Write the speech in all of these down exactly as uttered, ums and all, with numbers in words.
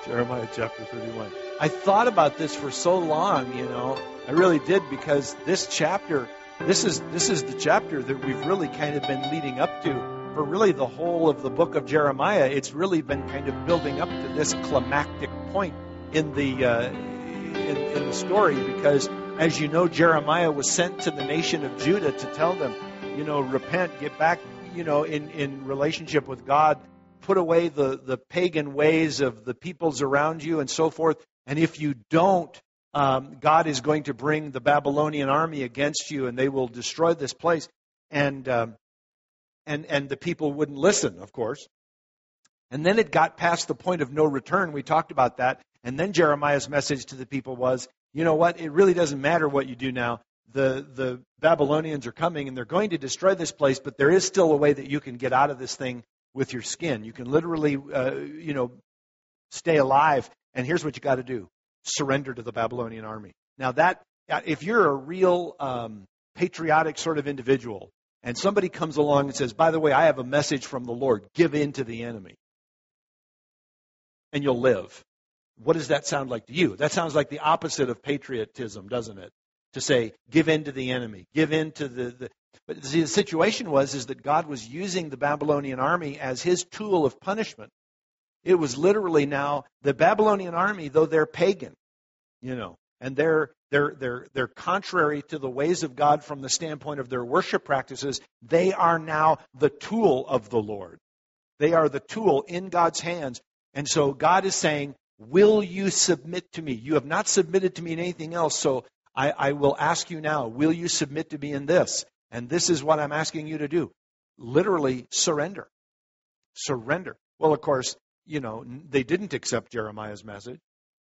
Jeremiah chapter thirty-one. I thought about this for so long, you know. I really did, because this chapter, this is this is the chapter that we've really kind of been leading up to for really the whole of the book of Jeremiah. It's really been kind of building up to this climactic point in the uh, in, in the story, because as you know, Jeremiah was sent to the nation of Judah to tell them, you know, repent, get back, you know, in, in relationship with God. Put away the, the pagan ways of the peoples around you and so forth. And if you don't, um, God is going to bring the Babylonian army against you, and they will destroy this place. And um, and and the people wouldn't listen, of course. And then it got past the point of no return. We talked about that. And then Jeremiah's message to the people was, you know what? It really doesn't matter what you do now. The the Babylonians are coming, and they're going to destroy this place, but there is still a way that you can get out of this thing with your skin. You can literally, uh, you know, stay alive. And here's what you got to do. Surrender to the Babylonian army. Now that, if you're a real um, patriotic sort of individual, and somebody comes along and says, by the way, I have a message from the Lord, give in to the enemy, and you'll live. What does that sound like to you? That sounds like the opposite of patriotism, doesn't it? To say, give in to the enemy, give in to the... the But see, the situation was is that God was using the Babylonian army as his tool of punishment. It was literally now the Babylonian army, though they're pagan, you know, and they're they're they're they're contrary to the ways of God from the standpoint of their worship practices, they are now the tool of the Lord. They are the tool in God's hands. And so God is saying, will you submit to me? You have not submitted to me in anything else, so I, I will ask you now, will you submit to me in this? And this is what I'm asking you to do. Literally, surrender. Surrender. Well, of course, you know, they didn't accept Jeremiah's message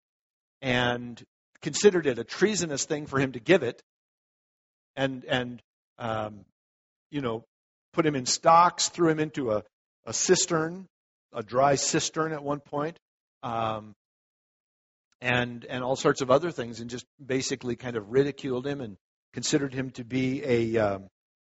and considered it a treasonous thing for him to give it, and, and um, you know, put him in stocks, threw him into a, a cistern, a dry cistern at one point, um, and, and all sorts of other things, and just basically kind of ridiculed him and considered him to be a... Um,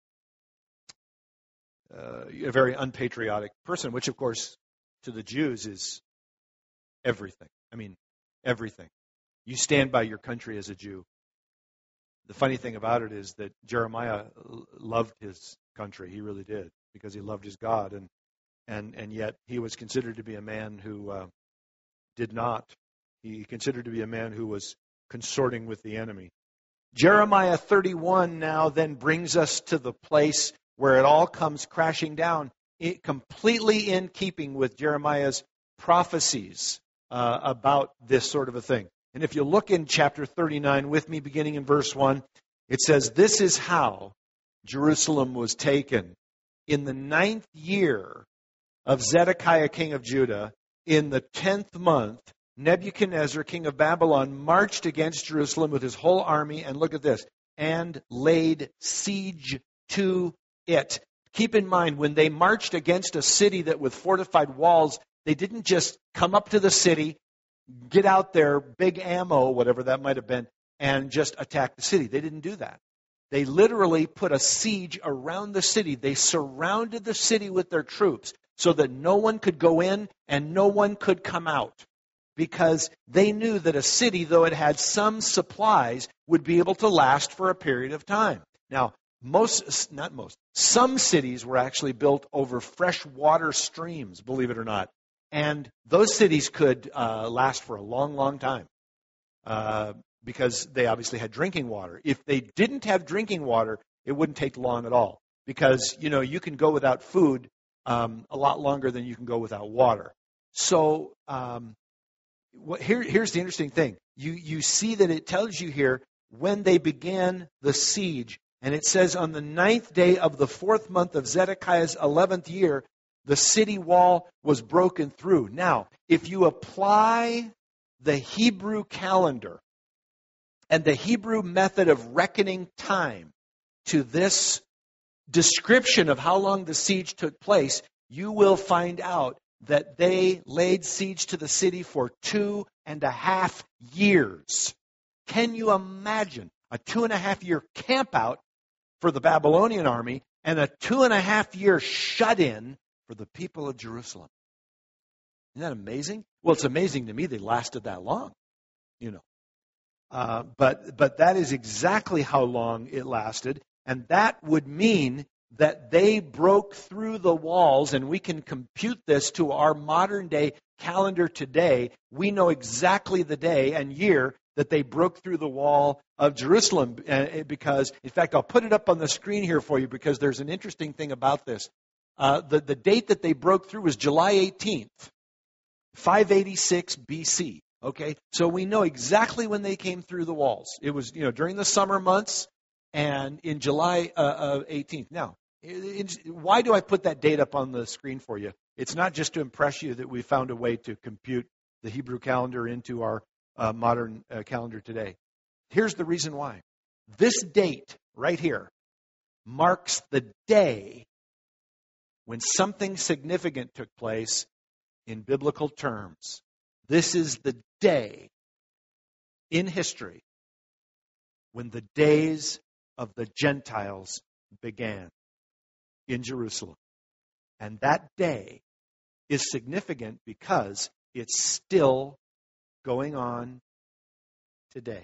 Uh, a very unpatriotic person, which, of course, to the Jews is everything. I mean, everything. You stand by your country as a Jew. The funny thing about it is that Jeremiah loved his country. He really did, because he loved his God. And and, and yet he was considered to be a man who uh, did not. He considered to be a man who was consorting with the enemy. Jeremiah thirty-one now then brings us to the place where it all comes crashing down, it, completely in keeping with Jeremiah's prophecies uh, about this sort of a thing. And if you look in chapter thirty-nine with me, beginning in verse one, it says, this is how Jerusalem was taken. In the ninth year of Zedekiah, king of Judah, in the tenth month, Nebuchadnezzar, king of Babylon, marched against Jerusalem with his whole army, and look at this, and laid siege to it. Keep in mind, when they marched against a city that with fortified walls, they didn't just come up to the city, get out their big ammo, whatever that might have been, and just attack the city. They didn't do that. They literally put a siege around the city. They surrounded the city with their troops so that no one could go in and no one could come out, because they knew that a city, though it had some supplies, would be able to last for a period of time. Now, Most, not most, some cities were actually built over freshwater streams, believe it or not. And those cities could uh, last for a long, long time uh, because they obviously had drinking water. If they didn't have drinking water, it wouldn't take long at all, because, you know, you can go without food um, a lot longer than you can go without water. So um, what, here, here's the interesting thing. You, you see that it tells you here when they began the siege. And it says, on the ninth day of the fourth month of Zedekiah's eleventh year, the city wall was broken through. Now, if you apply the Hebrew calendar and the Hebrew method of reckoning time to this description of how long the siege took place, you will find out that they laid siege to the city for two and a half years. Can you imagine a two and a half year campout for the Babylonian army and a two and a half year shut-in for the people of Jerusalem? Isn't that amazing? Well, it's amazing to me they lasted that long, you know. Uh, but but that is exactly how long it lasted, and that would mean that they broke through the walls, and we can compute this to our modern day calendar today. We know exactly the day and year that they broke through the wall of Jerusalem, uh, because, in fact, I'll put it up on the screen here for you because there's an interesting thing about this. Uh, the, the date that they broke through was July eighteenth, five eighty-six B C. Okay, so we know exactly when they came through the walls. It was, you know, during the summer months and in July uh, eighteenth. Now, it, it, why do I put that date up on the screen for you? It's not just to impress you that we found a way to compute the Hebrew calendar into our uh, modern uh, calendar today. Here's the reason why. This date right here marks the day when something significant took place in biblical terms. This is the day in history when the days of the Gentiles began in Jerusalem. And that day is significant because it's still going on today.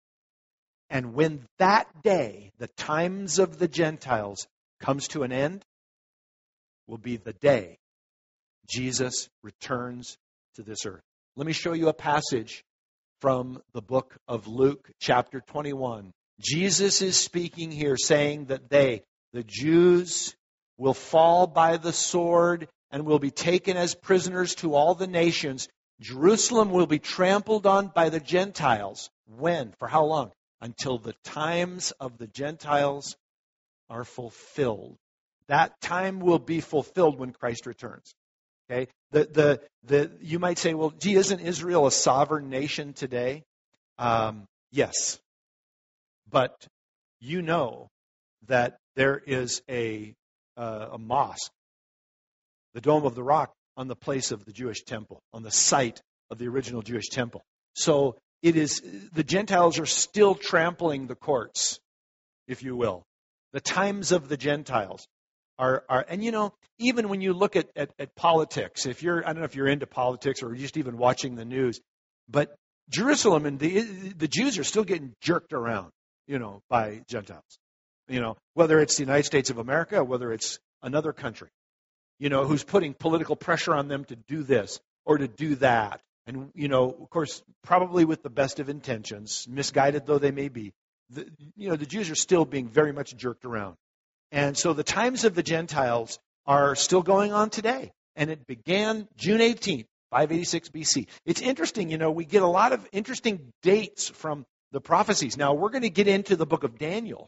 And when that day, the times of the Gentiles, comes to an end, will be the day Jesus returns to this earth. Let me show you a passage from the book of Luke, chapter twenty-one. Jesus is speaking here, saying that they, the Jews, will fall by the sword and will be taken as prisoners to all the nations. Jerusalem will be trampled on by the Gentiles. When? For how long? Until the times of the Gentiles are fulfilled. That time will be fulfilled when Christ returns. Okay? The, the, the, you might say, well, gee, isn't Israel a sovereign nation today? Um, yes. But you know that there is a, uh, a mosque, the Dome of the Rock, on the place of the Jewish temple, on the site of the original Jewish temple. So it is, the Gentiles are still trampling the courts, if you will. The times of the Gentiles are, are and you know, even when you look at, at, at politics, if you're, I don't know if you're into politics or just even watching the news, but Jerusalem and the, the Jews are still getting jerked around, you know, by Gentiles. You know, whether it's the United States of America, whether it's another country, you know, who's putting political pressure on them to do this or to do that. And, you know, of course, probably with the best of intentions, misguided though they may be, the, you know, the Jews are still being very much jerked around. And so the times of the Gentiles are still going on today. And it began June eighteenth, five eighty-six B C. It's interesting, you know, we get a lot of interesting dates from the prophecies. Now, we're going to get into the book of Daniel.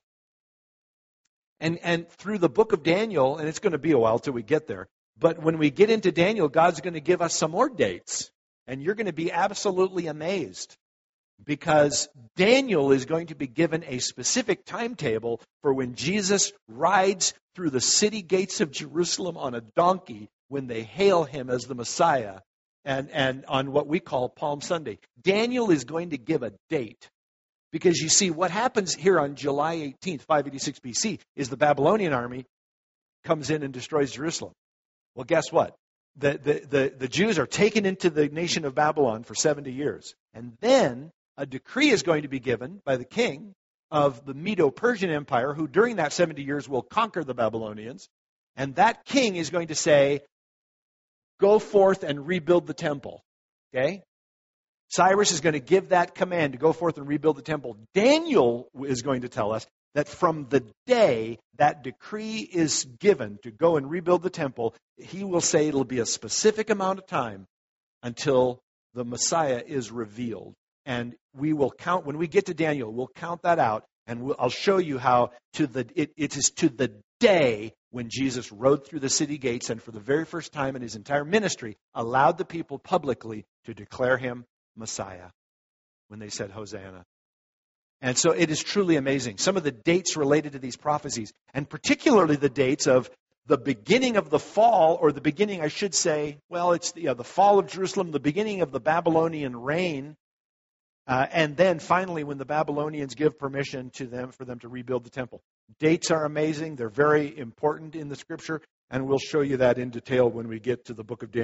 And and through the book of Daniel, and it's going to be a while till we get there, but when we get into Daniel, God's going to give us some more dates. And you're going to be absolutely amazed, because Daniel is going to be given a specific timetable for when Jesus rides through the city gates of Jerusalem on a donkey when they hail him as the Messiah, and, and on what we call Palm Sunday. Daniel is going to give a date. Because you see, what happens here on July eighteenth, five eighty-six B C, is the Babylonian army comes in and destroys Jerusalem. Well, guess what? The, the, the, the Jews are taken into the nation of Babylon for seventy years. And then a decree is going to be given by the king of the Medo-Persian Empire, who during that seventy years will conquer the Babylonians. And that king is going to say, go forth and rebuild the temple. Okay? Cyrus is going to give that command to go forth and rebuild the temple. Daniel is going to tell us that from the day that decree is given to go and rebuild the temple, he will say it'll be a specific amount of time until the Messiah is revealed. And we will count, when we get to Daniel, we'll count that out, and we'll, I'll show you how to the it, it is to the day when Jesus rode through the city gates and for the very first time in his entire ministry allowed the people publicly to declare him Messiah when they said Hosanna. And so it is truly amazing. Some of the dates related to these prophecies, and particularly the dates of the beginning of the fall, or the beginning, I should say, well, it's the, uh, the fall of Jerusalem, the beginning of the Babylonian reign, uh, and then finally when the Babylonians give permission to them for them to rebuild the temple. Dates are amazing. They're very important in the Scripture, and we'll show you that in detail when we get to the book of Daniel.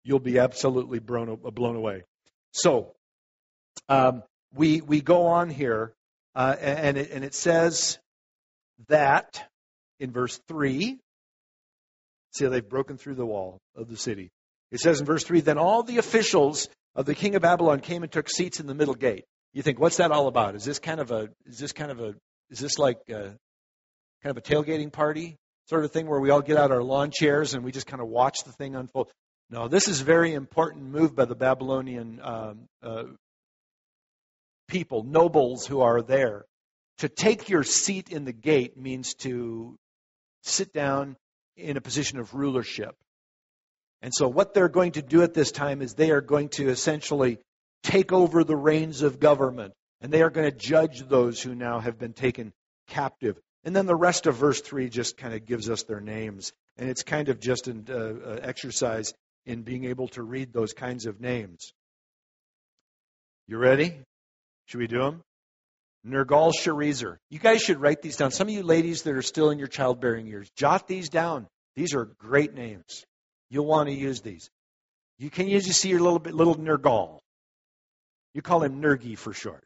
you'll be absolutely blown, blown away. So, um, we we go on here, uh, and, it, and it says that in verse three, see, they've broken through the wall of the city. It says in verse three, then all the officials of the king of Babylon came and took seats in the middle gate. You think, what's that all about? Is this kind of a, is this kind of a, is this like a, kind of a tailgating party sort of thing where we all get out our lawn chairs and we just kind of watch the thing unfold? No, this is a very important move by the Babylonian um, uh, people, nobles who are there. To take your seat in the gate means to sit down in a position of rulership. And so what they're going to do at this time is they are going to essentially take over the reins of government. And they are going to judge those who now have been taken captive. And then the rest of verse three just kind of gives us their names. And it's kind of just an uh, uh, exercise in being able to read those kinds of names. You ready? Should we do them? Nergal-Sharezer. You guys should write these down. Some of you ladies that are still in your childbearing years, jot these down. These are great names. You'll want to use these. You can usually see your little bit, little Nergal. You call him Nergi for short.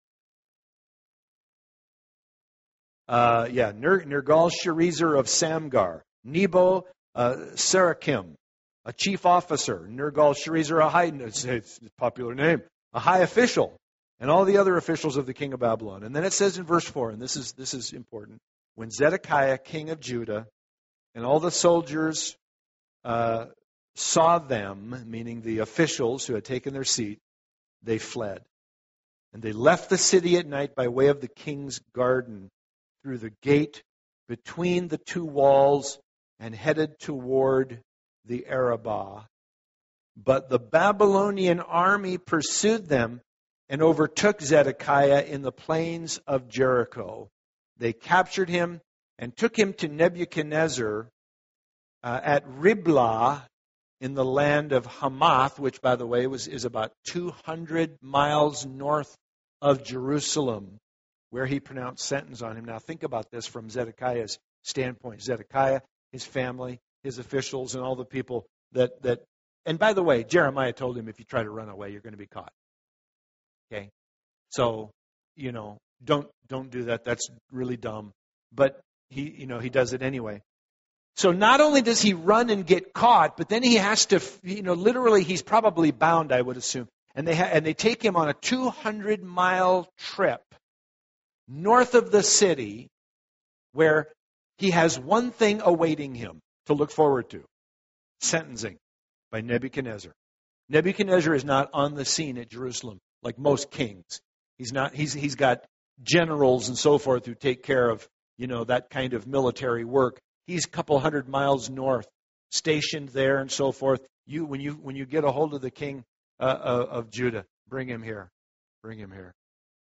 Uh, yeah, Ner- Nergal-Sharezer of Samgar. Nebo uh, Serakim, a chief officer. Nergal-Sharezer, a high, it's, it's a popular name, a high official. And all the other officials of the king of Babylon. And then it says in verse four, and this is this is important, when Zedekiah, king of Judah, and all the soldiers uh, saw them, meaning the officials who had taken their seat, they fled. And they left the city at night by way of the king's garden through the gate between the two walls and headed toward the Arabah. But the Babylonian army pursued them and overtook Zedekiah in the plains of Jericho. They captured him and took him to Nebuchadnezzar uh, at Riblah in the land of Hamath, which, by the way, was is about two hundred miles north of Jerusalem, where he pronounced sentence on him. Now think about this from Zedekiah's standpoint. Zedekiah, his family, his officials, and all the people that... that and by the way, Jeremiah told him, if you try to run away, you're going to be caught. Okay, so, you know, don't don't do that. That's really dumb. But he, you know, he does it anyway. So not only does he run and get caught, but then he has to, you know, literally he's probably bound, I would assume. And they ha- and they take him on a two hundred mile trip north of the city, where he has one thing awaiting him to look forward to: sentencing by Nebuchadnezzar. Nebuchadnezzar is not on the scene at Jerusalem like most kings. He's not. He's he's got generals and so forth who take care of, you know, that kind of military work. He's a couple hundred miles north, stationed there and so forth. You when you when you get a hold of the king uh, of Judah, bring him here, bring him here.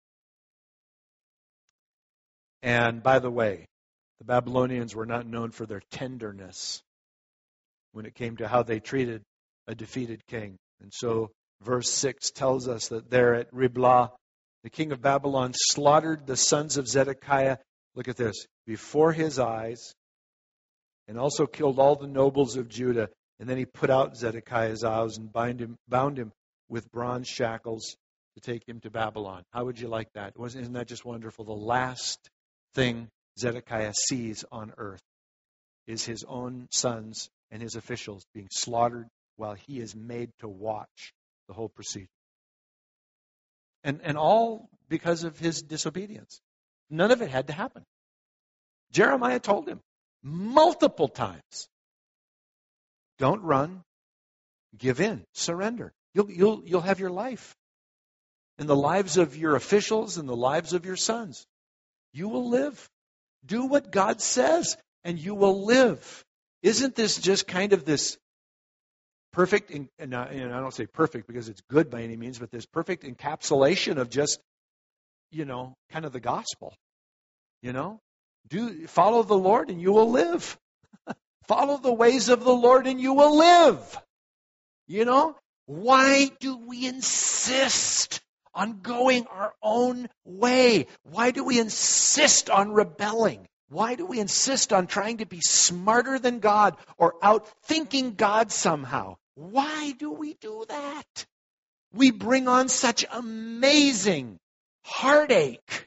And by the way, the Babylonians were not known for their tenderness when it came to how they treated a defeated king. And so verse six tells us that there at Riblah, the king of Babylon slaughtered the sons of Zedekiah, look at this, before his eyes, and also killed all the nobles of Judah. And then he put out Zedekiah's eyes and bind him, bound him with bronze shackles to take him to Babylon. How would you like that? Isn't that just wonderful? The last thing Zedekiah sees on earth is his own sons and his officials being slaughtered while he is made to watch the whole procedure. And and all because of his disobedience. None of it had to happen. Jeremiah told him multiple times, don't run, give in, surrender. You'll you'll you'll have your life. In the lives of your officials and the lives of your sons. You will live. Do what God says and you will live. Isn't this just kind of this perfect, and I don't say perfect because it's good by any means, but this perfect encapsulation of just, you know, kind of the gospel. You know, do follow the Lord and you will live. Follow the ways of the Lord and you will live. You know, why do we insist on going our own way? Why do we insist on rebelling? Why do we insist on trying to be smarter than God or outthinking God somehow? Why do we do that? We bring on such amazing heartache.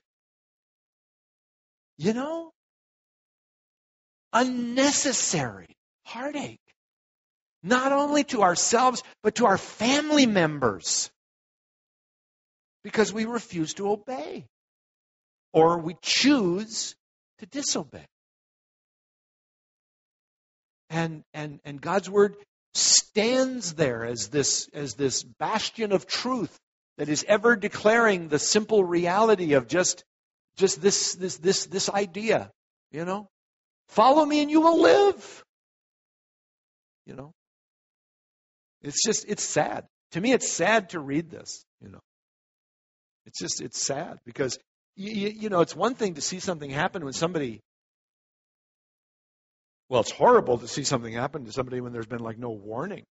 You know? Unnecessary heartache. Not only to ourselves, but to our family members. Because we refuse to obey. Or we choose to disobey. And, and, and God's Word stands there as this, as this bastion of truth that is ever declaring the simple reality of just, just this, this, this, this idea, you know? Follow me and you will live. You know? It's just, it's sad. To me, it's sad to read this, you know. It's just, it's sad because, you, you know, it's one thing to see something happen when somebody, well, it's horrible to see something happen to somebody when there's been like no warning.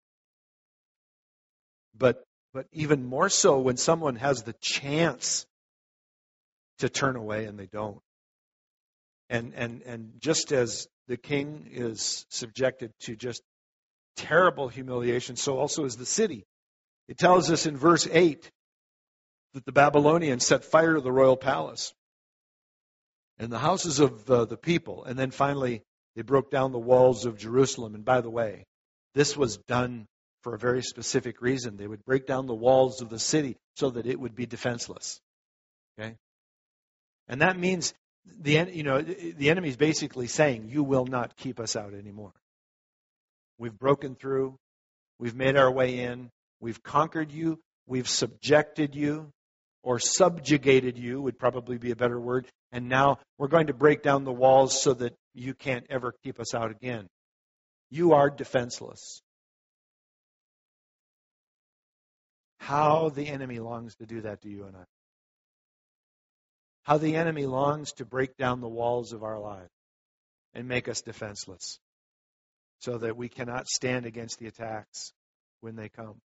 But, but even more so when someone has the chance to turn away and they don't. And, and, and just as the king is subjected to just terrible humiliation, so also is the city. It tells us in verse eight that the Babylonians set fire to the royal palace and the houses of uh, the people. And then finally, they broke down the walls of Jerusalem. And by the way, this was done for a very specific reason. They would break down the walls of the city so that it would be defenseless. Okay? And that means the you know the enemy is basically saying, you will not keep us out anymore. We've broken through. We've made our way in. We've conquered you. We've subjected you, or subjugated you would probably be a better word. And now we're going to break down the walls so that you can't ever keep us out again. You are defenseless. How the enemy longs to do that to you and I. How the enemy longs to break down the walls of our lives and make us defenseless so that we cannot stand against the attacks when they come.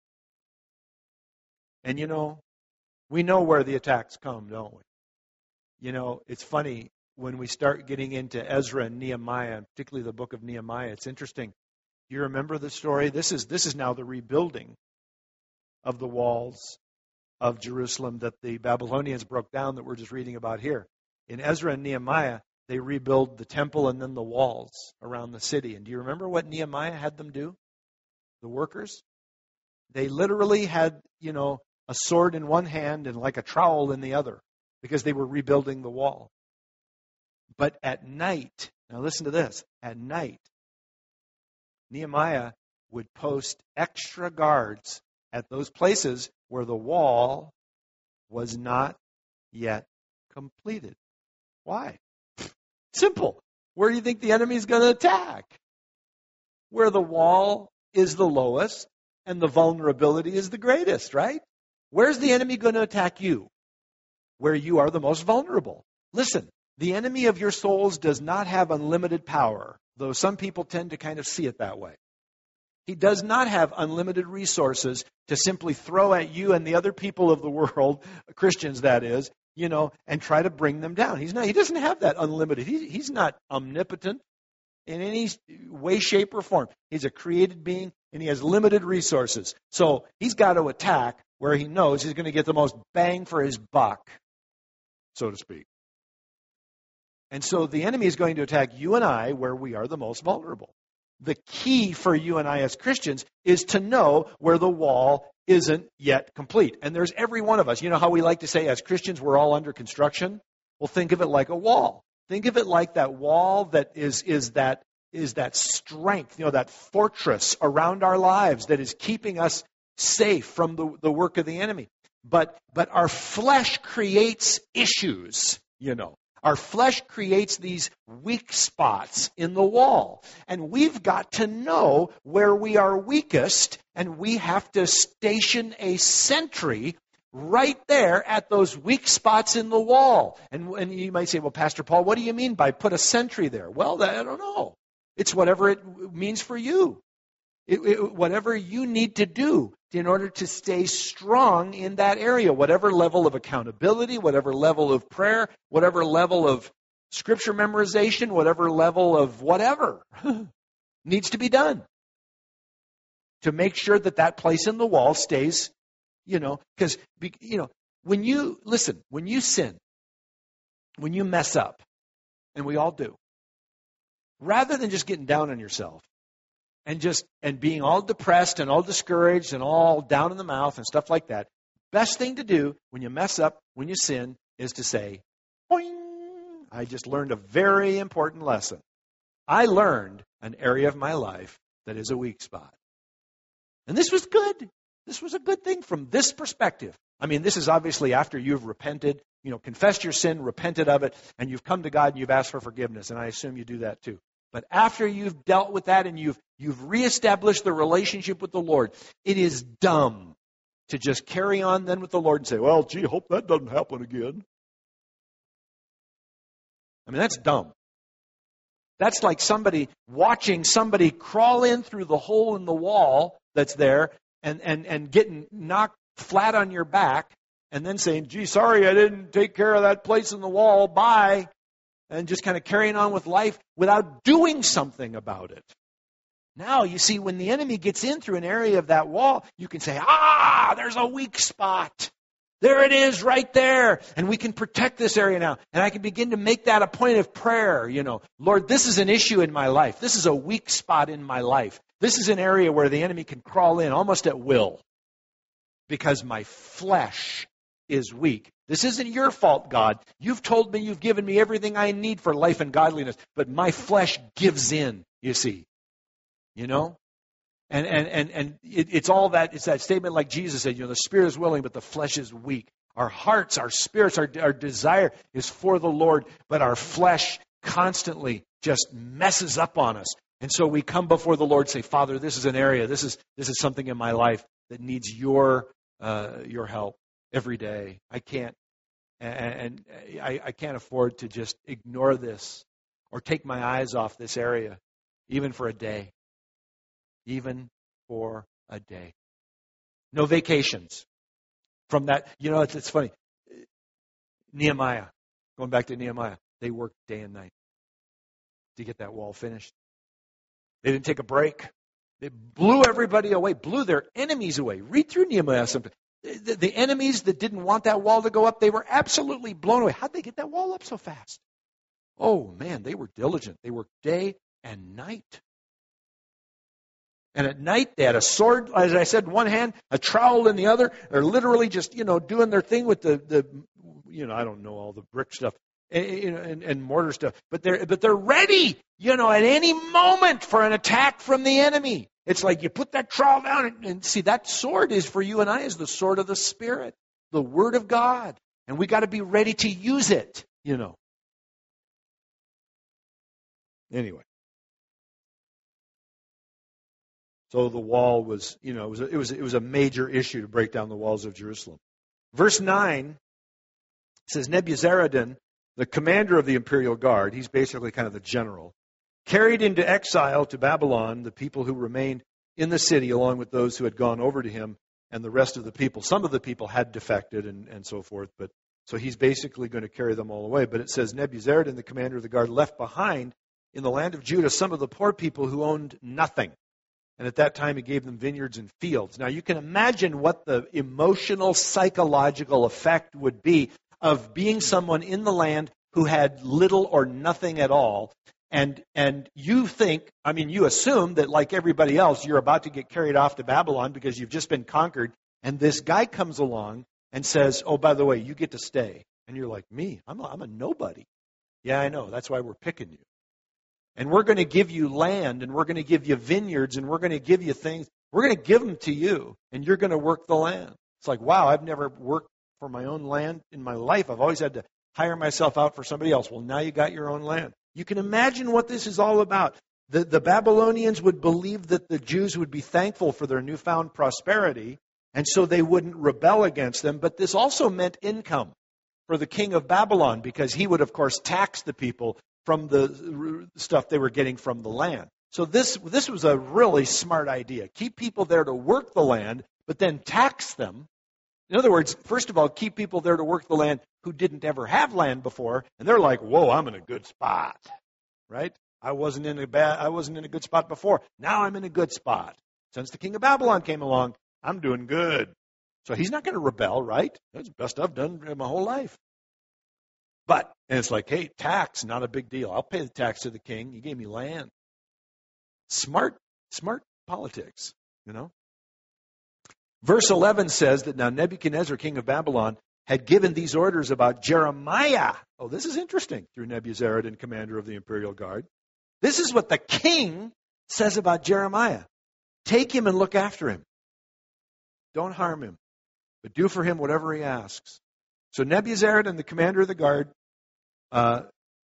And you know, we know where the attacks come, don't we? You know, it's funny when we start getting into Ezra and Nehemiah, and particularly the book of Nehemiah. It's interesting. You remember the story? This is this is now the rebuilding of the walls of Jerusalem that the Babylonians broke down that we're just reading about here. In Ezra and Nehemiah, they rebuild the temple and then the walls around the city. And do you remember what Nehemiah had them do? The workers? They literally had, you know, a sword in one hand and like a trowel in the other because they were rebuilding the wall. But at night, now listen to this, at night, Nehemiah would post extra guards at those places where the wall was not yet completed. Why? Simple. Where do you think the enemy is going to attack? Where the wall is the lowest and the vulnerability is the greatest, right? Where's the enemy going to attack you? Where you are the most vulnerable. Listen, the enemy of your souls does not have unlimited power, though some people tend to kind of see it that way. He does not have unlimited resources to simply throw at you and the other people of the world, Christians that is, you know, and try to bring them down. He's not. He doesn't have that unlimited. He, he's not omnipotent in any way, shape, or form. He's a created being, and he has limited resources. So he's got to attack where he knows he's going to get the most bang for his buck, so to speak. And so the enemy is going to attack you and I where we are the most vulnerable. The key for you and I as Christians is to know where the wall isn't yet complete. And there's every one of us. You know how we like to say as Christians we're all under construction? Well, think of it like a wall. Think of it like that wall that is, is that is that strength, you know, that fortress around our lives that is keeping us safe from the, the work of the enemy. But but our flesh creates issues, you know. Our flesh creates these weak spots in the wall. And we've got to know where we are weakest, and we have to station a sentry right there at those weak spots in the wall. And, and you might say, well, Pastor Paul, what do you mean by put a sentry there? Well, I don't know. It's whatever it means for you. It, it, whatever you need to do in order to stay strong in that area, whatever level of accountability, whatever level of prayer, whatever level of scripture memorization, whatever level of whatever needs to be done to make sure that that place in the wall stays, you know, because, you know, when you, listen, when you sin, when you mess up, and we all do, rather than just getting down on yourself and just, and being all depressed and all discouraged and all down in the mouth and stuff like that, best thing to do when you mess up, when you sin, is to say, boing. I just learned a very important lesson. I learned an area of my life that is a weak spot. And this was good. This was a good thing from this perspective. I mean, this is obviously after you've repented, you know, confessed your sin, repented of it, and you've come to God and you've asked for forgiveness. And I assume you do that too. But after you've dealt with that and you've you've reestablished the relationship with the Lord, it is dumb to just carry on then with the Lord and say, well, gee, hope that doesn't happen again. I mean, that's dumb. That's like somebody watching somebody crawl in through the hole in the wall that's there and, and, and getting knocked flat on your back and then saying, gee, sorry, I didn't take care of that place in the wall, bye. And just kind of carrying on with life without doing something about it. Now, you see, when the enemy gets in through an area of that wall, you can say, ah, there's a weak spot. There it is right there. And we can protect this area now. And I can begin to make that a point of prayer. You know, Lord, this is an issue in my life. This is a weak spot in my life. This is an area where the enemy can crawl in almost at will. Because my flesh is weak. This isn't your fault, God. You've told me, you've given me everything I need for life and godliness. But my flesh gives in, you see. You know? And and and and it, it's all that, it's that statement like Jesus said, you know, the spirit is willing, but the flesh is weak. Our hearts, our spirits, our, our desire is for the Lord, but our flesh constantly just messes up on us. And so we come before the Lord and say, Father, this is an area, this is this is something in my life that needs your uh, your help every day. I can't, and, and I, I can't afford to just ignore this or take my eyes off this area, even for a day. Even for a day. No vacations. From that, you know, it's, it's funny. Nehemiah, going back to Nehemiah, they worked day and night to get that wall finished. They didn't take a break. They blew everybody away, blew their enemies away. Read through Nehemiah something. The, the enemies that didn't want that wall to go up, they were absolutely blown away. How'd they get that wall up so fast? Oh, man, they were diligent. They worked day and night. And at night, they had a sword, as I said, in one hand, a trowel in the other. They're literally just, you know, doing their thing with the, the you know, I don't know all the brick stuff and, and, and mortar stuff. But they're, but they're ready, you know, at any moment for an attack from the enemy. It's like you put that trowel down and, and see, that sword is for you and I is the sword of the Spirit, the Word of God. And we got to be ready to use it, you know. Anyway. So the wall was, you know, it was, a, it was it was a major issue to break down the walls of Jerusalem. Verse nine says, Nebuzaradan, the commander of the imperial guard, he's basically kind of the general, carried into exile to Babylon the people who remained in the city along with those who had gone over to him and the rest of the people. Some of the people had defected and, and so forth, but so he's basically going to carry them all away. But it says, Nebuzaradan, the commander of the guard, left behind in the land of Judah some of the poor people who owned nothing. And at that time, he gave them vineyards and fields. Now, you can imagine what the emotional, psychological effect would be of being someone in the land who had little or nothing at all. And and you think, I mean, you assume that like everybody else, you're about to get carried off to Babylon because you've just been conquered. And this guy comes along and says, oh, by the way, you get to stay. And you're like, me? I'm a, I'm a nobody. Yeah, I know. That's why we're picking you. And we're going to give you land, and we're going to give you vineyards, and we're going to give you things. We're going to give them to you, and you're going to work the land. It's like, wow, I've never worked for my own land in my life. I've always had to hire myself out for somebody else. Well, now you got your own land. You can imagine what this is all about. The, the Babylonians would believe that the Jews would be thankful for their newfound prosperity, and so they wouldn't rebel against them. But this also meant income for the king of Babylon, because he would, of course, tax the people from the stuff they were getting from the land. So this this was a really smart idea. Keep people there to work the land, but then tax them. In other words, first of all, keep people there to work the land who didn't ever have land before, and they're like, whoa, I'm in a good spot, right? I wasn't in a bad, I wasn't in a good spot before. Now I'm in a good spot. Since the king of Babylon came along, I'm doing good. So he's not going to rebel, right? That's the best I've done in my whole life. But, and it's like, hey, tax, not a big deal. I'll pay the tax to the king. He gave me land. Smart, smart politics, you know. Verse eleven says that now Nebuchadnezzar, king of Babylon, had given these orders about Jeremiah. Oh, this is interesting, through Nebuzaradan, commander of the imperial guard. This is what the king says about Jeremiah. Take him and look after him. Don't harm him, but do for him whatever he asks. So Nebuzaradan, the commander of the guard, uh,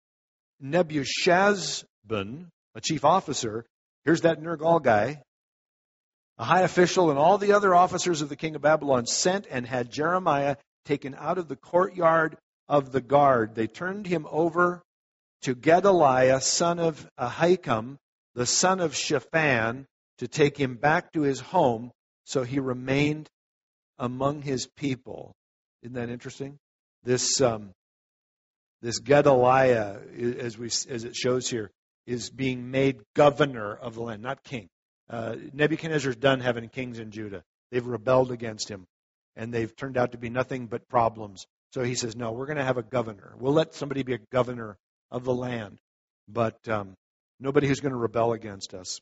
Nebuchadnezzar, a chief officer, here's that Nergal guy, a high official, and all the other officers of the king of Babylon sent and had Jeremiah taken out of the courtyard of the guard. They turned him over to Gedaliah, son of Ahikam, the son of Shaphan, to take him back to his home, so he remained among his people. Isn't that interesting? This um, this Gedaliah, as we as it shows here, is being made governor of the land, not king. Uh, Nebuchadnezzar's done having kings in Judah. They've rebelled against him, and they've turned out to be nothing but problems. So he says, no, we're going to have a governor. We'll let somebody be a governor of the land, but um, nobody who's going to rebel against us.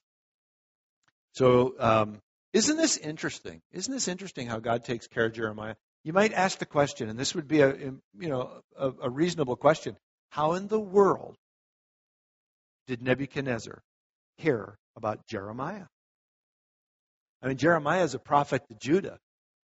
So um, isn't this interesting? Isn't this interesting how God takes care of Jeremiah? You might ask the question, and this would be a you know a, a reasonable question: how in the world did Nebuchadnezzar hear about Jeremiah? I mean, Jeremiah is a prophet to Judah.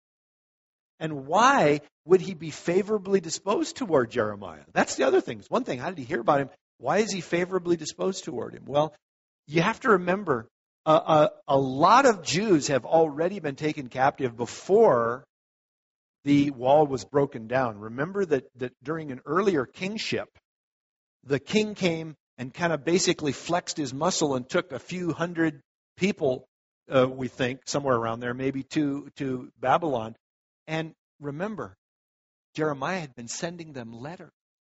And why would he be favorably disposed toward Jeremiah? That's the other thing. It's one thing, how did he hear about him? Why is he favorably disposed toward him? Well, you have to remember, uh, a, a lot of Jews have already been taken captive before the wall was broken down. Remember that, that during an earlier kingship, the king came and kind of basically flexed his muscle and took a few hundred people, uh, we think, somewhere around there, maybe to, to Babylon. And remember, Jeremiah had been sending them letters,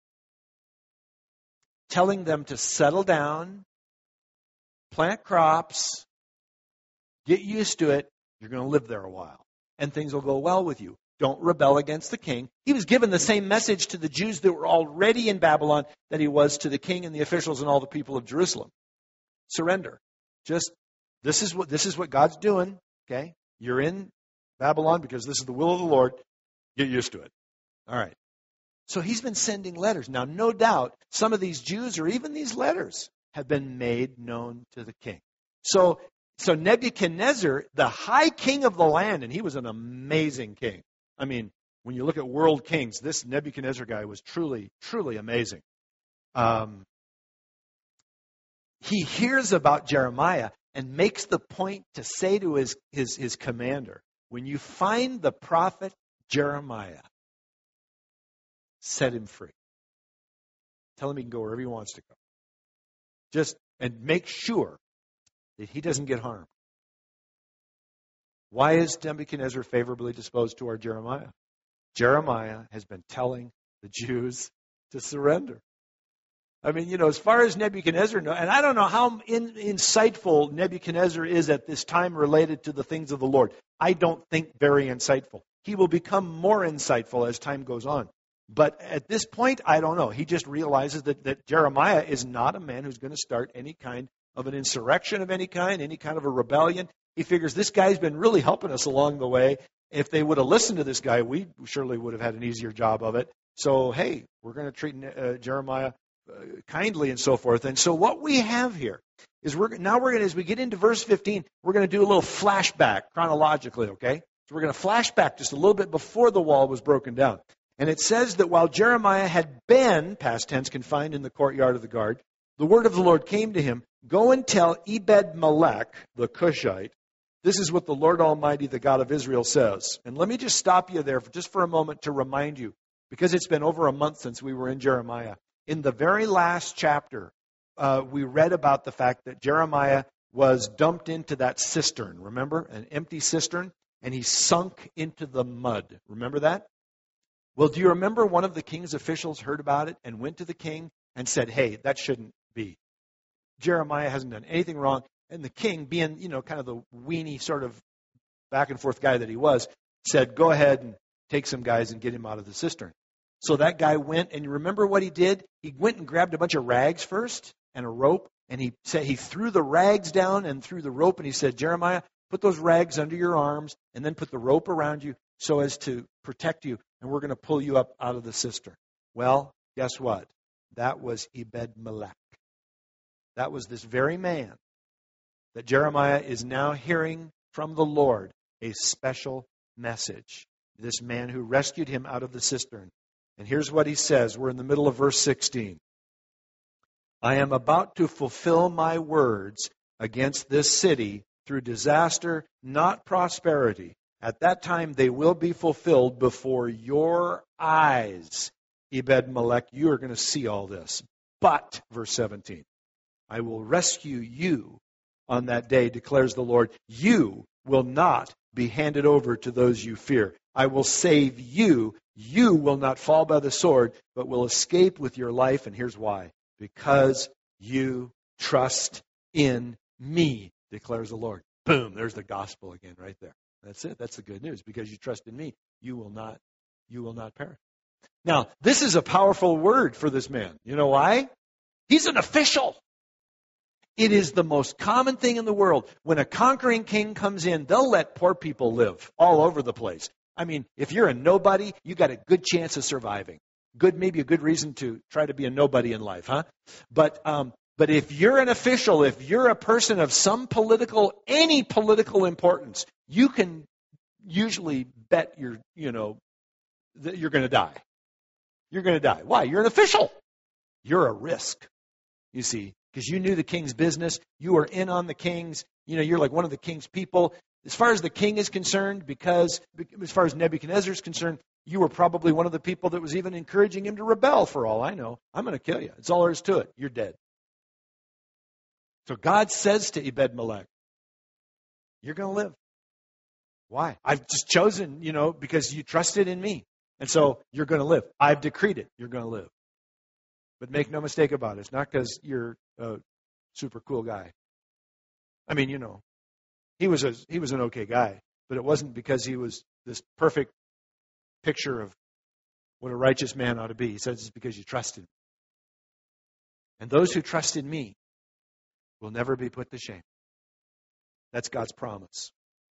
telling them to settle down, plant crops, get used to it. You're going to live there a while, and things will go well with you. Don't rebel against the king. He was given the same message to the Jews that were already in Babylon that he was to the king and the officials and all the people of Jerusalem. Surrender. Just, this is what this is what God's doing. Okay? You're in Babylon because this is the will of the Lord. Get used to it. All right. So he's been sending letters. Now, no doubt, some of these Jews or even these letters have been made known to the king. So, so Nebuchadnezzar, the high king of the land, and he was an amazing king. I mean, when you look at world kings, this Nebuchadnezzar guy was truly, truly amazing. Um, he hears about Jeremiah and makes the point to say to his, his, his commander, when you find the prophet Jeremiah, set him free. Tell him he can go wherever he wants to go. Just, and make sure that he doesn't get harmed. Why is Nebuchadnezzar favorably disposed toward Jeremiah? Jeremiah has been telling the Jews to surrender. I mean, you know, as far as Nebuchadnezzar knows, and I don't know how in, insightful Nebuchadnezzar is at this time related to the things of the Lord. I don't think very insightful. He will become more insightful as time goes on. But at this point, I don't know. He just realizes that, that Jeremiah is not a man who's going to start any kind of an insurrection of any kind, any kind of a rebellion. He figures this guy's been really helping us along the way. If they would have listened to this guy, we surely would have had an easier job of it. So, hey, we're going to treat uh, Jeremiah uh, kindly and so forth. And so what we have here is we're now we're going to, as we get into verse fifteen, we're going to do a little flashback chronologically, okay? So we're going to flash back just a little bit before the wall was broken down. And it says that while Jeremiah had been, past tense, confined in the courtyard of the guard, the word of the Lord came to him, go and tell Ebed-Melech, the Cushite, this is what the Lord Almighty, the God of Israel, says. And let me just stop you there for, just for a moment to remind you, because it's been over a month since we were in Jeremiah. In the very last chapter, uh, we read about the fact that Jeremiah was dumped into that cistern, remember? An empty cistern, and he sunk into the mud. Remember that? Well, do you remember one of the king's officials heard about it and went to the king and said, hey, that shouldn't be. Jeremiah hasn't done anything wrong. And the king, being, you know, kind of the weenie sort of back and forth guy that he was, said, go ahead and take some guys and get him out of the cistern. So that guy went, and you remember what he did? He went and grabbed a bunch of rags first and a rope, and he said he threw the rags down and threw the rope, and he said, Jeremiah, put those rags under your arms and then put the rope around you so as to protect you, and we're going to pull you up out of the cistern. Well, guess what? That was Ebed-Melech. That was this very man that Jeremiah is now hearing from the Lord a special message. This man who rescued him out of the cistern. And here's what he says. We're in the middle of verse sixteen. I am about to fulfill my words against this city through disaster, not prosperity. At that time they will be fulfilled before your eyes. Ebed-Melech, you are going to see all this. But, verse seventeen, I will rescue you on that day, declares the Lord. You will not be handed over to those you fear. I will save you. You will not fall by the sword, but will escape with your life. And here's why. Because you trust in me, declares the Lord. Boom, there's the gospel again right there. That's it. That's the good news. Because you trust in me, you will not, you will not perish. Now, this is a powerful word for this man. You know why? He's an official. It is the most common thing in the world. When a conquering king comes in, they'll let poor people live all over the place. I mean, if you're a nobody, you got a good chance of surviving. Good, maybe a good reason to try to be a nobody in life, huh? But um, but if you're an official, if you're a person of some political, any political importance, you can usually bet you're, you know, that you're going to die. You're going to die. Why? You're an official. You're a risk, you see, because you knew the king's business. You were in on the king's. You know, you're like one of the king's people. As far as the king is concerned, because as far as Nebuchadnezzar is concerned, you were probably one of the people that was even encouraging him to rebel, for all I know. I'm going to kill you. That's all there is to it. You're dead. So God says to Ebed-Melech, you're going to live. Why? I've just chosen, you know, because you trusted in me. And so you're going to live. I've decreed it. You're going to live. But make no mistake about it. It's not because you're a super cool guy. I mean, you know, he was a, he was an okay guy, but it wasn't because he was this perfect picture of what a righteous man ought to be. He says it's because you trusted me. And those who trust in me will never be put to shame. That's God's promise.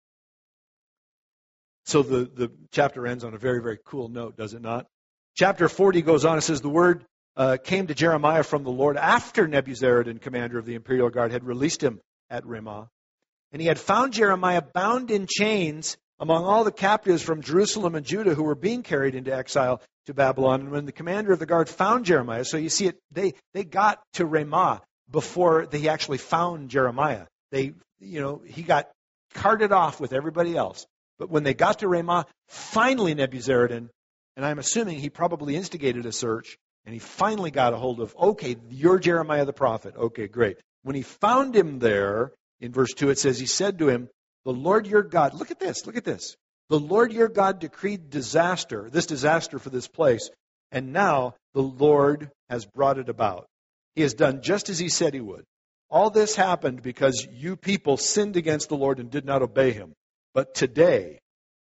So the, the chapter ends on a very, very cool note, does it not? Chapter forty goes on. It says, the word uh, came to Jeremiah from the Lord after Nebuzaradan, commander of the imperial guard, had released him at Ramah. And he had found Jeremiah bound in chains among all the captives from Jerusalem and Judah who were being carried into exile to Babylon. And when the commander of the guard found Jeremiah, so you see it, they, they got to Ramah before they actually found Jeremiah. They, you know, he got carted off with everybody else. But when they got to Ramah, finally Nebuzaradan, and I'm assuming he probably instigated a search, and he finally got a hold of, okay, you're Jeremiah the prophet. Okay, great. When he found him there, in verse two, it says, he said to him, the Lord your God, look at this, look at this. The Lord your God decreed disaster, this disaster for this place, and now the Lord has brought it about. He has done just as he said he would. All this happened because you people sinned against the Lord and did not obey him. But today,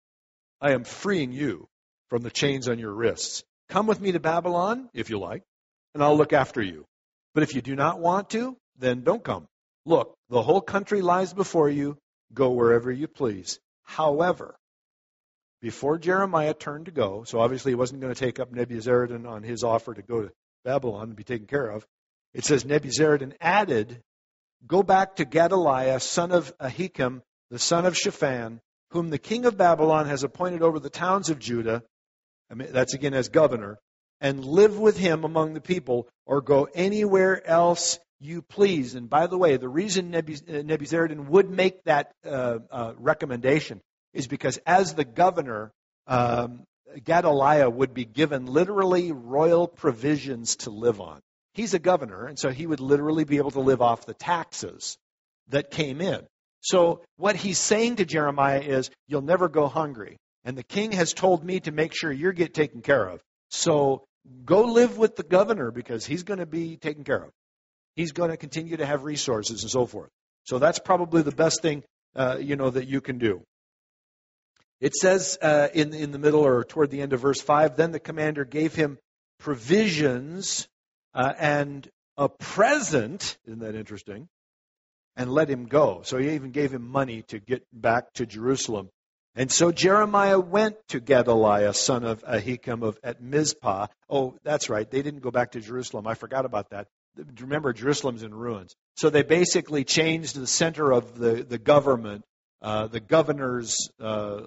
I am freeing you from the chains on your wrists. Come with me to Babylon, if you like, and I'll look after you. But if you do not want to, then don't come. Look, the whole country lies before you. Go wherever you please. However, before Jeremiah turned to go, so obviously he wasn't going to take up Nebuzaradan on his offer to go to Babylon and be taken care of. It says Nebuzaradan added, go back to Gedaliah, son of Ahikam, the son of Shaphan, whom the king of Babylon has appointed over the towns of Judah, I mean, that's again as governor, and live with him among the people, or go anywhere else you please. And by the way, the reason Nebuzaradan would make that uh, uh, recommendation is because as the governor, um, Gedaliah would be given literally royal provisions to live on. He's a governor, and so he would literally be able to live off the taxes that came in. So what he's saying to Jeremiah is, you'll never go hungry. And the king has told me to make sure you get taken care of. So go live with the governor because he's going to be taken care of. He's going to continue to have resources and so forth. So that's probably the best thing, uh, you know, that you can do. It says uh, in, in the middle or toward the end of verse five, then the commander gave him provisions uh, and a present, isn't that interesting, and let him go. So he even gave him money to get back to Jerusalem. And so Jeremiah went to Gedaliah, son of Ahikam of at Mizpah. Oh, that's right. They didn't go back to Jerusalem. I forgot about that. Remember, Jerusalem's in ruins. So they basically changed the center of the, the government. Uh, the governor's uh,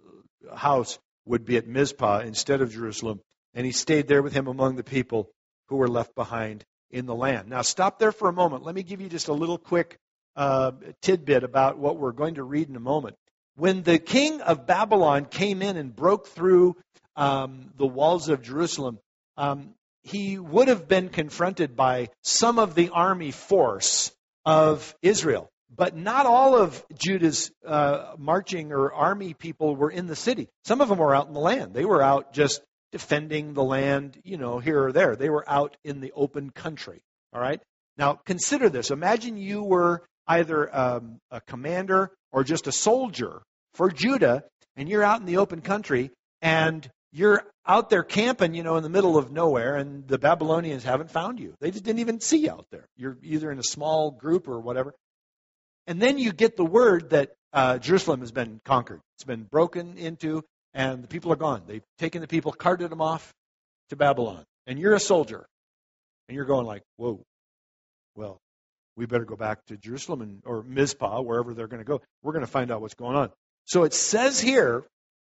house would be at Mizpah instead of Jerusalem. And he stayed there with him among the people who were left behind in the land. Now, stop there for a moment. Let me give you just a little quick uh, tidbit about what we're going to read in a moment. When the king of Babylon came in and broke through um, the walls of Jerusalem, um, he would have been confronted by some of the army force of Israel. But not all of Judah's uh, marching or army people were in the city. Some of them were out in the land. They were out just defending the land, you know, here or there. They were out in the open country. All right? Now, consider this. Imagine you were either um, a commander or just a soldier for Judah, and you're out in the open country, and you're out there camping, you know, in the middle of nowhere, and the Babylonians haven't found you. They just didn't even see you out there. You're either in a small group or whatever. And then you get the word that uh, Jerusalem has been conquered. It's been broken into, and the people are gone. They've taken the people, carted them off to Babylon. And you're a soldier. And you're going like, whoa, well, we better go back to Jerusalem and, or Mizpah, wherever they're going to go. We're going to find out what's going on. So it says here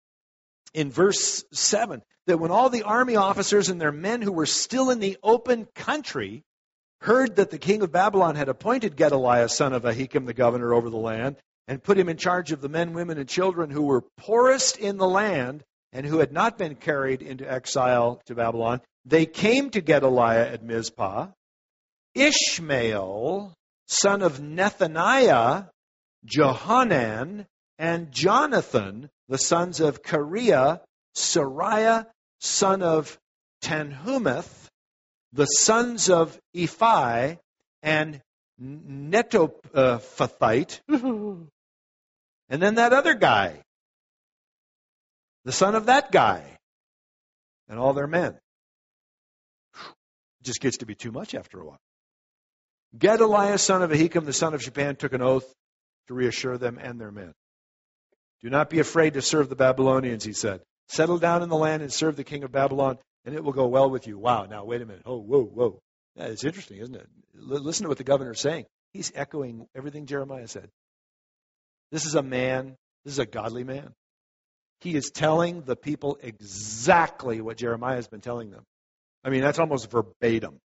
in verse seven that when all the army officers and their men who were still in the open country heard that the king of Babylon had appointed Gedaliah, son of Ahikam, the governor over the land, and put him in charge of the men, women, and children who were poorest in the land and who had not been carried into exile to Babylon, they came to Gedaliah at Mizpah. Ishmael, son of Nethaniah, Johanan, and Jonathan, the sons of Kareah, Sariah, son of Tanhumeth, the sons of Ephi, and Netophathite, and then that other guy, the son of that guy, and all their men. It just gets to be too much after a while. Gedaliah, son of Ahikam, the son of Shaphan, took an oath to reassure them and their men. Do not be afraid to serve the Babylonians, he said. Settle down in the land and serve the king of Babylon, and it will go well with you. Wow, now wait a minute. Oh, whoa, whoa. Yeah, it's interesting, isn't it? L- listen to what the governor is saying. He's echoing everything Jeremiah said. This is a man, this is a godly man. He is telling the people exactly what Jeremiah has been telling them. I mean, that's almost verbatim.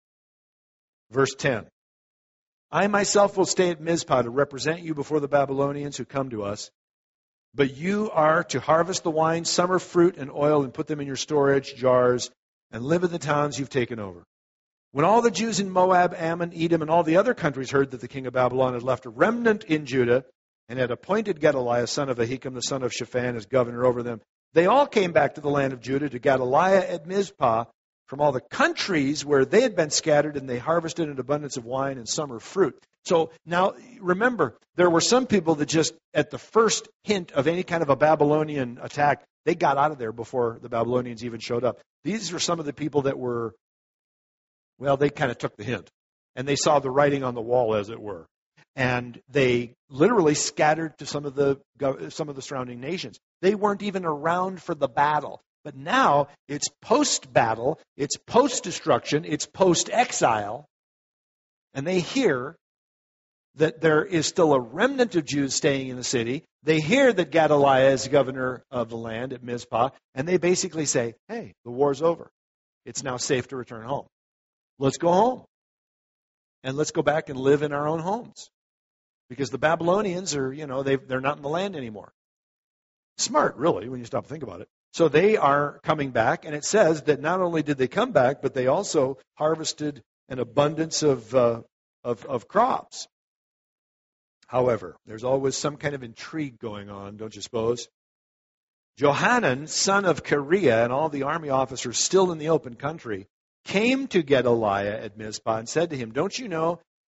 Verse ten. I myself will stay at Mizpah to represent you before the Babylonians who come to us. But you are to harvest the wine, summer fruit, and oil, and put them in your storage jars, and live in the towns you've taken over. When all the Jews in Moab, Ammon, Edom, and all the other countries heard that the king of Babylon had left a remnant in Judah and had appointed Gedaliah, son of Ahikam, the son of Shaphan, as governor over them, they all came back to the land of Judah, to Gedaliah at Mizpah, from all the countries where they had been scattered, and they harvested an abundance of wine and summer fruit. So now, remember, there were some people that just, at the first hint of any kind of a Babylonian attack, they got out of there before the Babylonians even showed up. These were some of the people that were, well, they kind of took the hint. And they saw the writing on the wall, as it were. And they literally scattered to some of the some of the surrounding nations. They weren't even around for the battle. But now, it's post-battle, it's post-destruction, it's post-exile, and they hear that there is still a remnant of Jews staying in the city. They hear that Gedaliah is governor of the land at Mizpah, and they basically say, hey, the war's over. It's now safe to return home. Let's go home. And let's go back and live in our own homes. Because the Babylonians are, you know, they've, they're not in the land anymore. Smart, really, when you stop to think about it. So they are coming back, and it says that not only did they come back, but they also harvested an abundance of, uh, of, of crops. However, there's always some kind of intrigue going on, don't you suppose? Johanan, son of Kareah, and all the army officers still in the open country, came to Gedaliah at Mizpah and said to him, don't you know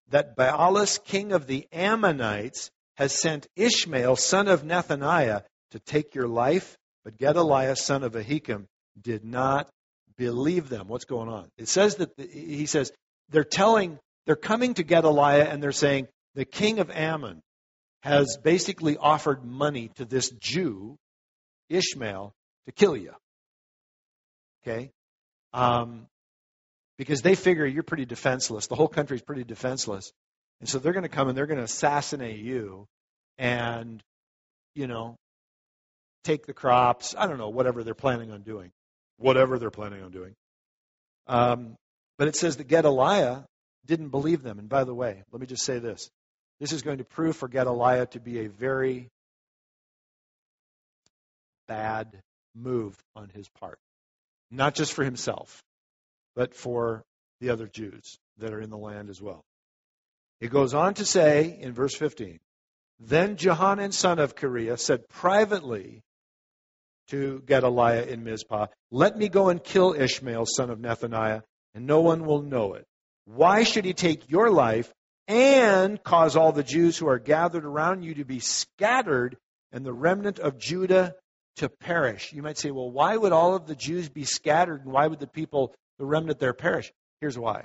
that Baalis, king of the Ammonites, has sent Ishmael, son of Nethaniah, to take your life, but Gedaliah, son of Ahikam, did not believe them. What's going on? It says that, the, he says, they're telling, they're coming to Gedaliah and they're saying, the king of Ammon has basically offered money to this Jew, Ishmael, to kill you. Okay? Um, because they figure you're pretty defenseless. The whole country's pretty defenseless. And so they're going to come and they're going to assassinate you and, you know, take the crops. I don't know, whatever they're planning on doing. Whatever they're planning on doing. Um, but it says that Gedaliah didn't believe them. And by the way, let me just say this. This is going to prove for Gedaliah to be a very bad move on his part. Not just for himself, but for the other Jews that are in the land as well. It goes on to say in verse fifteen, then Johanan, son of Kareah, said privately to Gedaliah in Mizpah, let me go and kill Ishmael, son of Nethaniah, and no one will know it. Why should he take your life and cause all the Jews who are gathered around you to be scattered and the remnant of Judah to perish? You might say, well, why would all of the Jews be scattered and why would the people, the remnant there, perish? Here's why.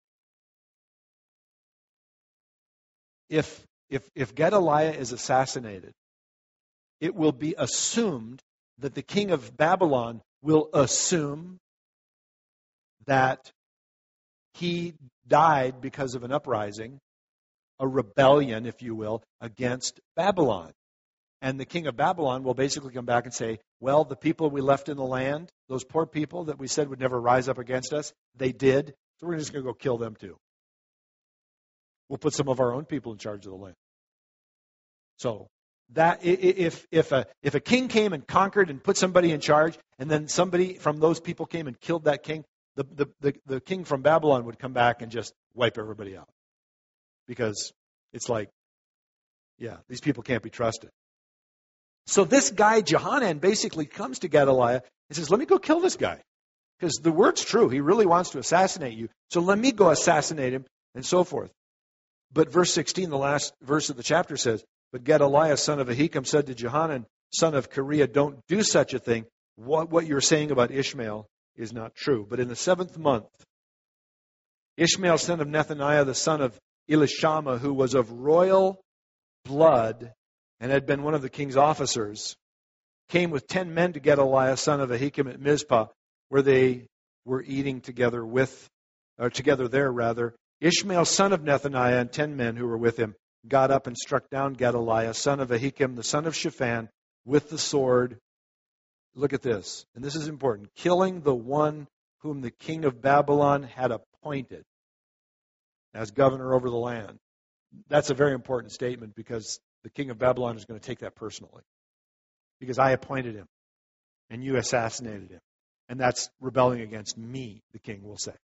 If, if, if Gedaliah is assassinated, it will be assumed that the king of Babylon will assume that he died because of an uprising, a rebellion, if you will, against Babylon. And the king of Babylon will basically come back and say, well, the people we left in the land, those poor people that we said would never rise up against us, they did, so we're just going to go kill them too. We'll put some of our own people in charge of the land. So that if if a if a king came and conquered and put somebody in charge, and then somebody from those people came and killed that king, the the the, the king from Babylon would come back and just wipe everybody out. Because it's like, yeah, these people can't be trusted. So this guy, Johanan, basically comes to Gedaliah and says, let me go kill this guy. Because the word's true. He really wants to assassinate you. So let me go assassinate him, and so forth. But verse sixteen, the last verse of the chapter says, but Gedaliah, son of Ahikam, said to Johanan, son of Kareah, don't do such a thing. What, what you're saying about Ishmael is not true. But in the seventh month, Ishmael, son of Nethaniah, the son of Elishama, who was of royal blood and had been one of the king's officers, came with ten men to Gedaliah, son of Ahikam, at Mizpah, where they were eating together with, or together there rather. Ishmael, son of Nethaniah, and ten men who were with him got up and struck down Gedaliah, son of Ahikam, the son of Shaphan, with the sword. Look at this, and this is important. Killing the one whom the king of Babylon had appointed as governor over the land. That's a very important statement because the king of Babylon is going to take that personally. Because I appointed him, and you assassinated him. And that's rebelling against me, the king will say.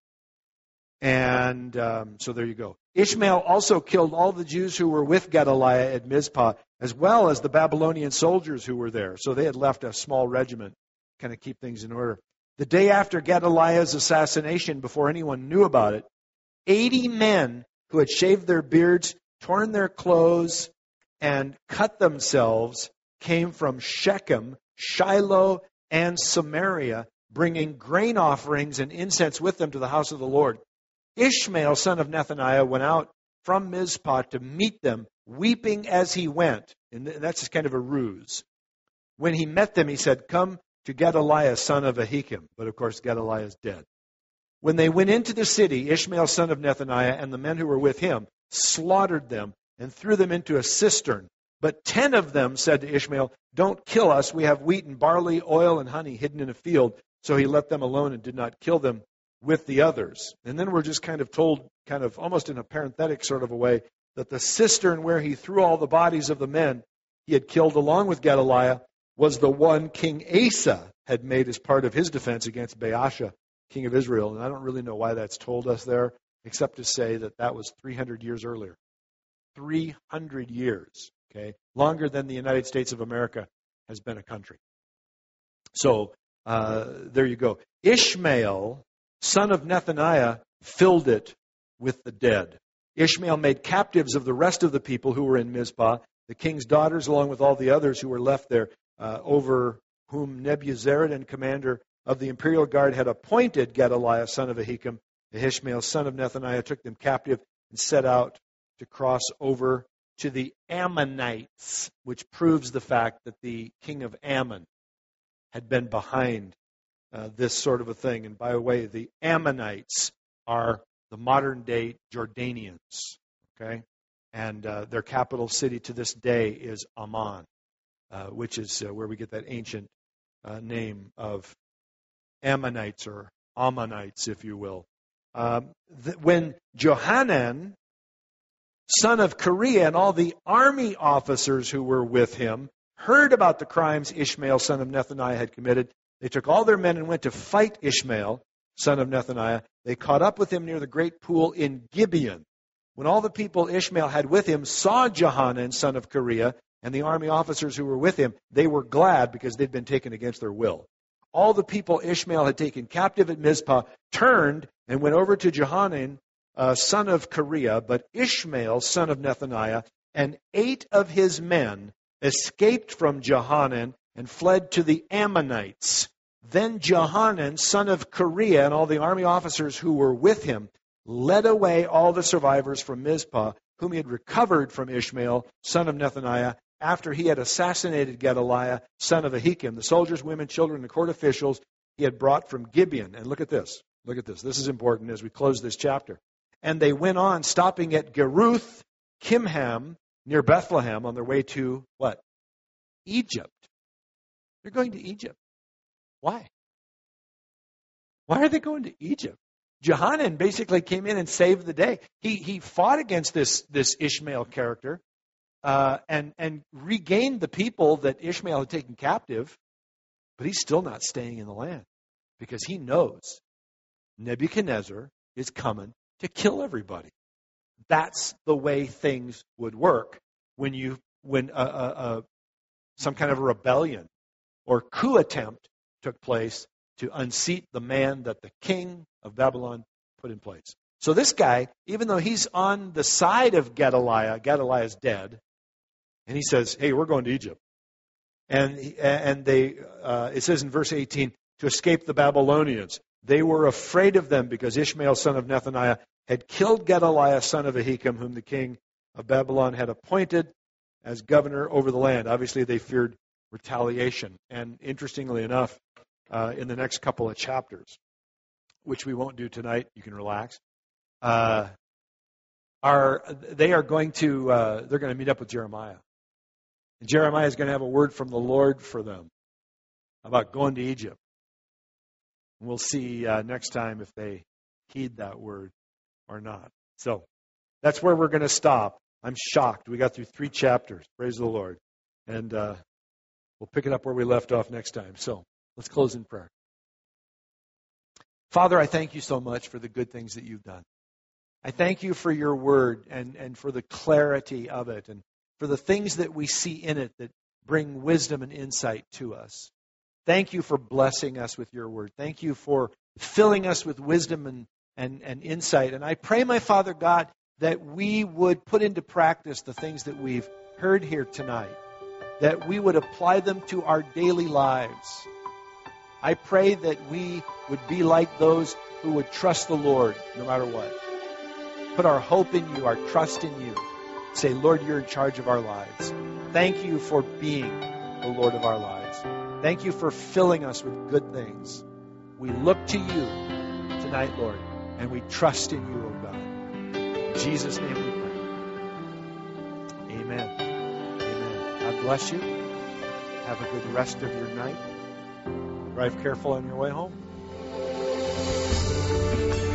And um, so there you go. Ishmael also killed all the Jews who were with Gedaliah at Mizpah, as well as the Babylonian soldiers who were there. So they had left a small regiment, kind of keep things in order. The day after Gedaliah's assassination, before anyone knew about it, eighty men who had shaved their beards, torn their clothes, and cut themselves came from Shechem, Shiloh, and Samaria, bringing grain offerings and incense with them to the house of the Lord. Ishmael, son of Nethaniah, went out from Mizpah to meet them, weeping as he went. And that's kind of a ruse. When he met them, he said, come to Gedaliah, son of Ahikam. But of course, Gedaliah is dead. When they went into the city, Ishmael, son of Nethaniah, and the men who were with him slaughtered them and threw them into a cistern. But ten of them said to Ishmael, don't kill us. We have wheat and barley, oil and honey hidden in a field. So he let them alone and did not kill them with the others. And then we're just kind of told, kind of almost in a parenthetic sort of a way, that the cistern where he threw all the bodies of the men he had killed along with Gedaliah was the one King Asa had made as part of his defense against Baasha, king of Israel. And I don't really know why that's told us there, except to say that that was three hundred years earlier. three hundred years, okay? Longer than the United States of America has been a country. So, uh, there you go. Ishmael, son of Nethaniah, filled it with the dead. Ishmael made captives of the rest of the people who were in Mizpah, the king's daughters, along with all the others who were left there, uh, over whom Nebuzaradan, commander of the imperial guard, had appointed Gedaliah, son of Ahikam. Ishmael, son of Nethaniah, took them captive and set out to cross over to the Ammonites, which proves the fact that the king of Ammon had been behind uh, this sort of a thing. And by the way, the Ammonites are the modern-day Jordanians, okay? And uh, their capital city to this day is Amman, uh, which is uh, where we get that ancient uh, name of Ammonites or Ammonites, if you will. Um, th- when Johanan, son of Kareah, and all the army officers who were with him heard about the crimes Ishmael, son of Nethaniah, had committed, they took all their men and went to fight Ishmael, son of Nethaniah. They caught up with him near the great pool in Gibeon. When all the people Ishmael had with him saw Johanan, son of Kareah, and the army officers who were with him, they were glad because they'd been taken against their will. All the people Ishmael had taken captive at Mizpah turned and went over to Johanan, uh, son of Kareah, but Ishmael, son of Nethaniah, and eight of his men escaped from Johanan and fled to the Ammonites. Then Johanan, son of Kareah, and all the army officers who were with him led away all the survivors from Mizpah, whom he had recovered from Ishmael, son of Nethaniah, after he had assassinated Gedaliah, son of Ahikam, the soldiers, women, children, and the court officials he had brought from Gibeon. And look at this. Look at this. This is important as we close this chapter. And they went on, stopping at Geruth Kimham, near Bethlehem, on their way to, what? Egypt. They're going to Egypt. Why? Why are they going to Egypt? Johanan basically came in and saved the day. He he fought against this, this Ishmael character uh, and, and regained the people that Ishmael had taken captive, but he's still not staying in the land because he knows Nebuchadnezzar is coming to kill everybody. That's the way things would work when you when a, a, a, some kind of a rebellion or coup attempt took place to unseat the man that the king of Babylon put in place. So this guy, even though he's on the side of Gedaliah, Gedaliah's dead, and he says, hey, we're going to Egypt. And and they, uh, it says in verse eighteen, to escape the Babylonians. They were afraid of them because Ishmael, son of Nethaniah, had killed Gedaliah, son of Ahikam, whom the king of Babylon had appointed as governor over the land. Obviously, they feared retaliation. And interestingly enough, uh, in the next couple of chapters, which we won't do tonight, you can relax, uh, are they are going to uh, they're going to meet up with Jeremiah. And Jeremiah is going to have a word from the Lord for them about going to Egypt. And we'll see uh, next time if they heed that word or not. So that's where we're going to stop. I'm shocked. We got through three chapters. Praise the Lord. And uh, we'll pick it up where we left off next time. So let's close in prayer. Father, I thank you so much for the good things that you've done. I thank you for your word and, and for the clarity of it and for the things that we see in it that bring wisdom and insight to us. Thank you for blessing us with your word. Thank you for filling us with wisdom and, and, and insight. And I pray, my Father God, that we would put into practice the things that we've heard here tonight, that we would apply them to our daily lives. I pray that we would be like those who would trust the Lord no matter what. Put our hope in you, our trust in you. Say, Lord, you're in charge of our lives. Thank you for being the Lord of our lives. Thank you for filling us with good things. We look to you tonight, Lord, and we trust in you, O God. In Jesus' name we pray. Amen. Amen. God bless you. Have a good rest of your night. Drive careful on your way home.